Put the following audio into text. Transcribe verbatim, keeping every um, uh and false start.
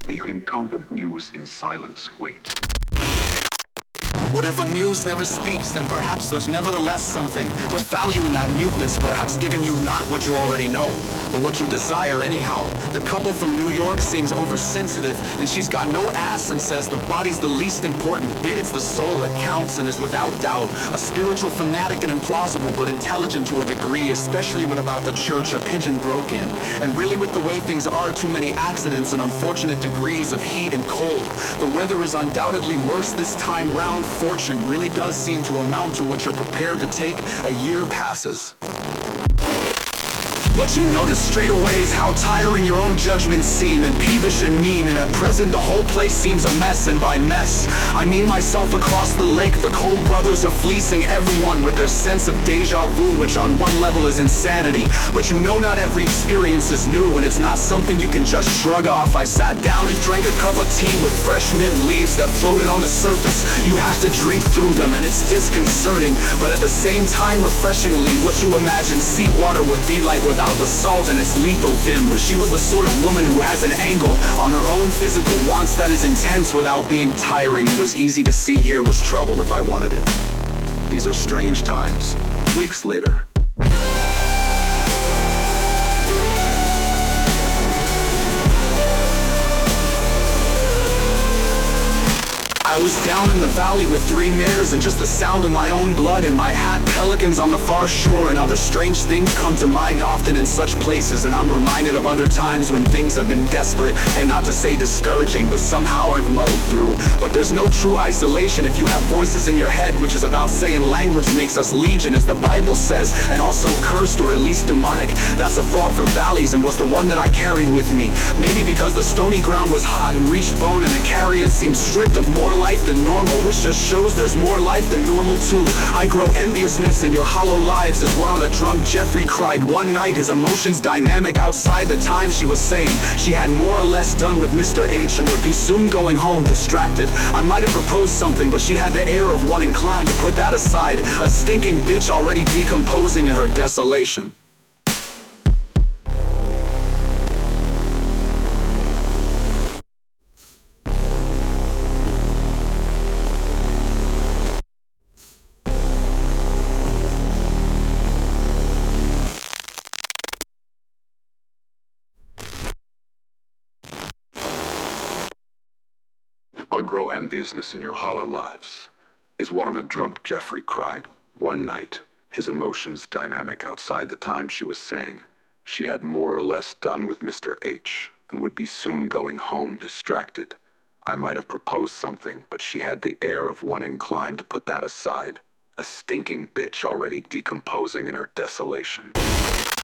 The incumbent muse in silence waits. What if a muse never speaks, then perhaps there's nevertheless something with value in that muteness, perhaps giving you not what you already know, but what you desire anyhow. The couple from New York seems oversensitive, and she's got no ass and says the body's the least important bit, it's the soul that counts, and is without doubt a spiritual fanatic and implausible, but intelligent to a degree, especially when about the church a pigeon broke in. And really with the way things are, too many accidents and unfortunate degrees of heat and cold. The weather is undoubtedly worse this time round. Fortune really does seem to amount to what you're prepared to take. A year passes. What you notice straight away is how tiring your own judgments seem, and peevish and mean, and at present the whole place seems a mess, and by mess, I mean myself across the lake. The cold brothers are fleecing everyone with their sense of deja vu, which on one level is insanity, but you know not every experience is new, and it's not something you can just shrug off. I sat down and drank a cup of tea with fresh mint leaves that floated on the surface. You have to drink through them, and it's disconcerting, but at the same time refreshingly what you imagine seawater would be like without the salt and its lethal dim. But she was the sort of woman who has an angle on her own physical wants that is intense without being tiring. It was easy to see here was trouble if I wanted it. These are strange times. Weeks later. I was down in the valley with three mares and just the sound of my own blood in my hat. Pelicans on the far shore and other strange things come to mind often in such places, and I'm reminded of other times when things have been desperate, and not to say discouraging, but somehow I've muddled through. But there's no true isolation if you have voices in your head, which is about saying language makes us legion, as the Bible says, and also cursed or at least demonic. That's a thought from valleys and was the one that I carried with me. Maybe because the stony ground was hot and reached bone, and the carrion seemed stripped of more life than normal, which just shows there's more life than normal too. I grow enviousness in your hollow lives, as while a drunk Jeffrey cried one night, his emotions dynamic outside the time she was saying she had more or less done with Mister H and would be soon going home distracted. I might have proposed something, but she had the air of one inclined to put that aside, a stinking bitch already decomposing in her desolation. I grow enviousness in your hollow lives, is what a drunk Jeffrey cried one night, his emotions dynamic outside the time she was saying she had more or less done with Mister H and would be soon going home distracted. I might have proposed something, but she had the air of one inclined to put that aside, a stinking bitch already decomposing in her desolation.